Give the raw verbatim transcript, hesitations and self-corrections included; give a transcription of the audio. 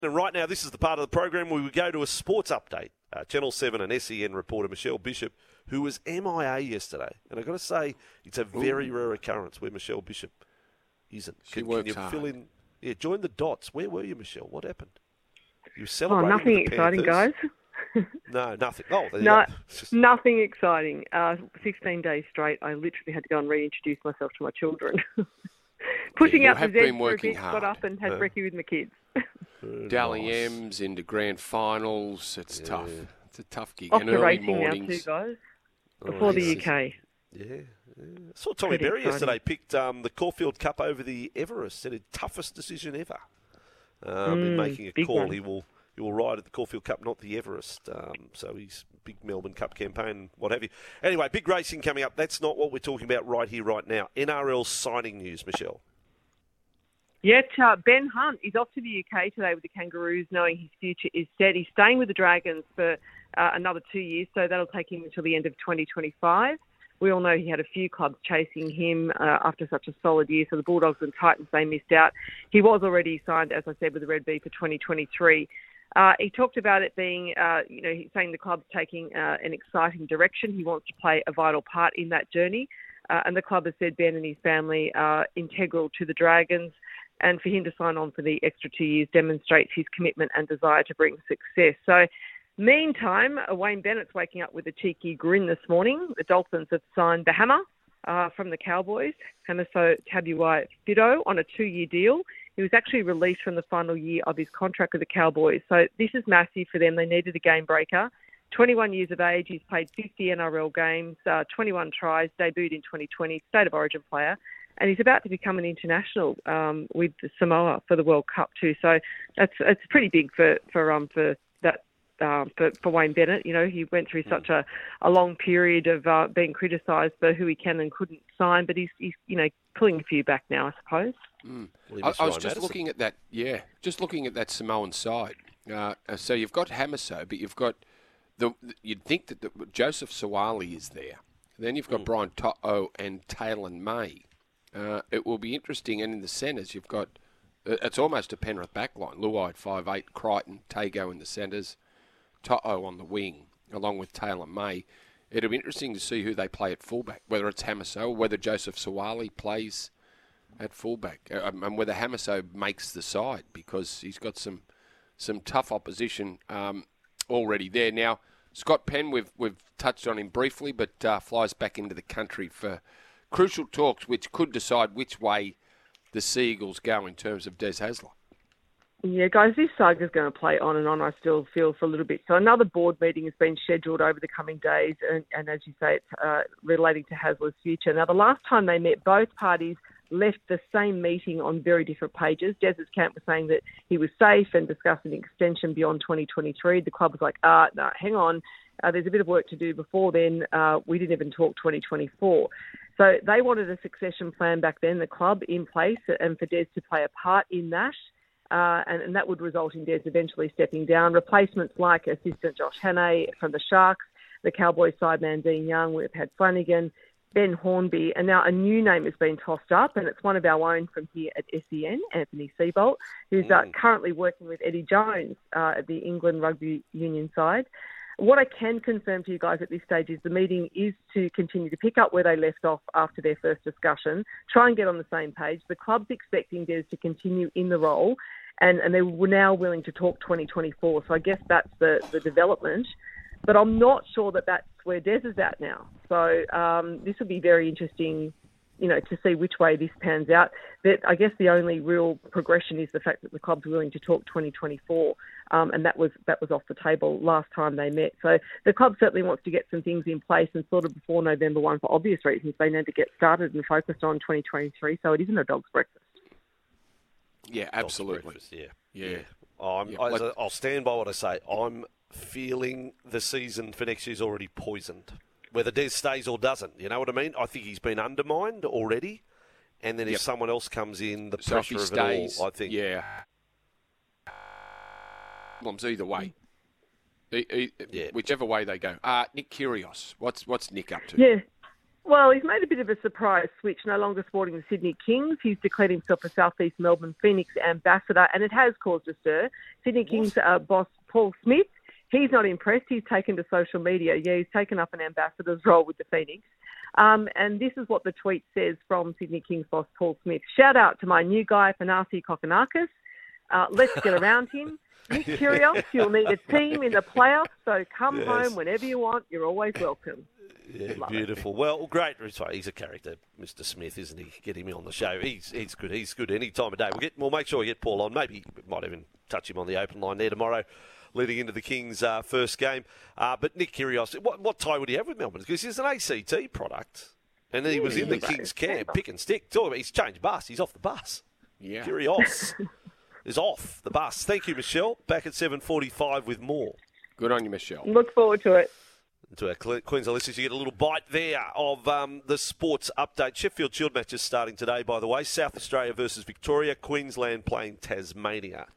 And right now, this is the part of the program where we go to a sports update. Uh, Channel seven and S E N reporter Michelle Bishop, who was M I A yesterday. And I've got to say, it's a very Ooh. rare occurrence where Michelle Bishop isn't. She Can, works can you hard. fill in? Yeah, join the dots. Where were you, Michelle? What happened? You were Oh, celebrating nothing with the exciting, Panthers. guys. No, nothing. Oh, there no, you go. Just... nothing exciting. Uh, sixteen days straight, I literally had to go and reintroduce myself to my children. Pushing yeah, out the Zeds for a bit, got up and had yeah. brekkie with my kids. Dally nice. M's into grand finals. It's yeah. tough. It's a tough gig. Off and to early racing mornings. now too, guys. Oh, Before the yes. U K. Yeah. yeah. I saw Tommy Pretty Berry exciting. yesterday picked um, the Caulfield Cup over the Everest. Said it toughest decision ever. Um, mm, in making a big call, one. he will he will ride at the Caulfield Cup, not the Everest. Um, so he's big Melbourne Cup campaign, what have you. Anyway, big racing coming up. That's not what we're talking about right here, right now. N R L signing news, Michelle. Yet uh, Ben Hunt is off to the U K today with the Kangaroos, knowing his future is set. He's staying with the Dragons for uh, another two years, so that'll take him until the end of twenty twenty-five. We all know he had a few clubs chasing him uh, after such a solid year, so the Bulldogs and Titans, they missed out. He was already signed, as I said, with the Red Bee for twenty twenty-three. Uh, he talked about it being, uh, you know, he's saying the club's taking uh, an exciting direction. He wants to play a vital part in that journey. Uh, and the club has said Ben and his family are integral to the Dragons. And for him to sign on for the extra two years demonstrates his commitment and desire to bring success. So, meantime, Wayne Bennett's waking up with a cheeky grin this morning. The Dolphins have signed the Hammer uh, from the Cowboys, Hamiso Tabuai Fido, on a two-year deal. He was actually released from the final year of his contract with the Cowboys. So this is massive for them. They needed a game breaker. twenty-one years of age, he's played fifty N R L games, uh, twenty-one tries, debuted in twenty twenty, State of Origin player. And he's about to become an international um, with Samoa for the World Cup too. So that's it's pretty big for for um for that um, for for Wayne Bennett. You know, he went through such a, a long period of uh, being criticised for who he can and couldn't sign, but he's he's you know pulling a few back now, I suppose. Mm. I, I was just Madison. looking at that. Yeah, just looking at that Samoan side. Uh, so you've got Hamiso, but you've got the. You'd think that the, Joseph Sawali is there. Then you've got mm. Brian To'o and Taylor May. Uh, it will be interesting, and in the centres you've got, uh, it's almost a Penrith backline. Luai at five eight, Crichton, Tago in the centres, To'o on the wing, along with Taylor May. It'll be interesting to see who they play at fullback, whether it's Hamiso or whether Joseph Sawali plays at fullback, uh, and whether Hamiso makes the side, because he's got some some tough opposition um, already there. Now, Scott Penn, we've, we've touched on him briefly, but uh, flies back into the country for crucial talks which could decide which way the Seagulls go in terms of Des Hasler. Yeah, guys, this saga's going to play on and on, I still feel, for a little bit. So another board meeting has been scheduled over the coming days, and, and as you say, it's uh, relating to Hasler's future. Now, the last time they met, both parties left the same meeting on very different pages. Des's camp was saying that he was safe and discussing an extension beyond twenty twenty-three. The club was like, ah, no, hang on. Uh, there's a bit of work to do before then. Uh, we didn't even talk twenty twenty-four. So they wanted a succession plan back then, the club in place, and for Des to play a part in that. Uh, and, and that would result in Des eventually stepping down. Replacements like assistant Josh Hannay from the Sharks, the Cowboys sideman Dean Young, we've had Flanagan, Ben Hornby, and now a new name has been tossed up, and it's one of our own from here at S E N, Anthony Seibold, who's uh, currently working with Eddie Jones uh, at the England Rugby Union side. What I can confirm to you guys at this stage is the meeting is to continue to pick up where they left off after their first discussion, try and get on the same page. The club's expecting Des to continue in the role, and, and they were now willing to talk twenty twenty-four. So I guess that's the, the development. But I'm not sure that that's where Des is at now. So um, this will be very interesting, you know, to see which way this pans out. That I guess the only real progression is the fact that the club's willing to talk twenty twenty-four, um, and that was that was off the table last time they met. So the club certainly wants to get some things in place, and sort of before November first for obvious reasons. They need to get started and focused on twenty twenty-three, so it isn't a dog's breakfast. Yeah, absolutely. Yeah, yeah. yeah. I'm, yeah. I, Like, I'll stand by what I say. I'm feeling the season for next year is already poisoned. Whether Des stays or doesn't, you know what I mean? I think he's been undermined already, and then if Yep. someone else comes in, the so if pressure he of stays, it all, I think. yeah. Problems either way. E- e- Yeah. Whichever way they go. Uh, Nick Kyrgios, what's what's Nick up to? Yeah. Well, he's made a bit of a surprise switch, no longer sporting the Sydney Kings. He's declared himself a South East Melbourne Phoenix ambassador, and it has caused a stir. Sydney Kings uh, boss Paul Smith, he's not impressed. He's taken to social media. Yeah, he's taken up an ambassador's role with the Phoenix. Um, and this is what the tweet says from Sydney Kings boss Paul Smith. Shout out to my new guy, Thanasi Kokkinakis. Uh, let's get around him. Nick Kyrgios, you'll need a team in the playoffs, so come yes. home whenever you want. You're always welcome. Yeah, Love beautiful. It. Well, great. He's a character, Mister Smith, isn't he? Get him on the show. He's he's good. He's good any time of day. We'll get. We'll make sure we get Paul on. Maybe we might even touch him on the open line there tomorrow, leading into the Kings' uh, first game. Uh, but Nick Kyrgios, what what tie would he have with Melbourne? Because he's an A C T product, and then he was in the Kings' camp, pick and stick. Talk about he's changed bus. He's off the bus. Yeah, Kyrgios is off the bus. Thank you, Michelle. Back at seven forty-five with more. Good on you, Michelle. Look forward to it. To our Queensland listeners, you get a little bite there of um, the sports update. Sheffield Shield matches starting today, by the way. South Australia versus Victoria. Queensland playing Tasmania.